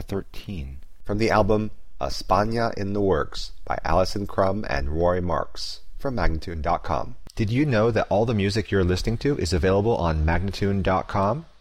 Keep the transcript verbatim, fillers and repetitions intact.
thirteen. From the album España in the Works by Alison Crum and Roy Marks from Magnatune dot com. Did you know that all the music you're listening to is available on Magnatune dot com?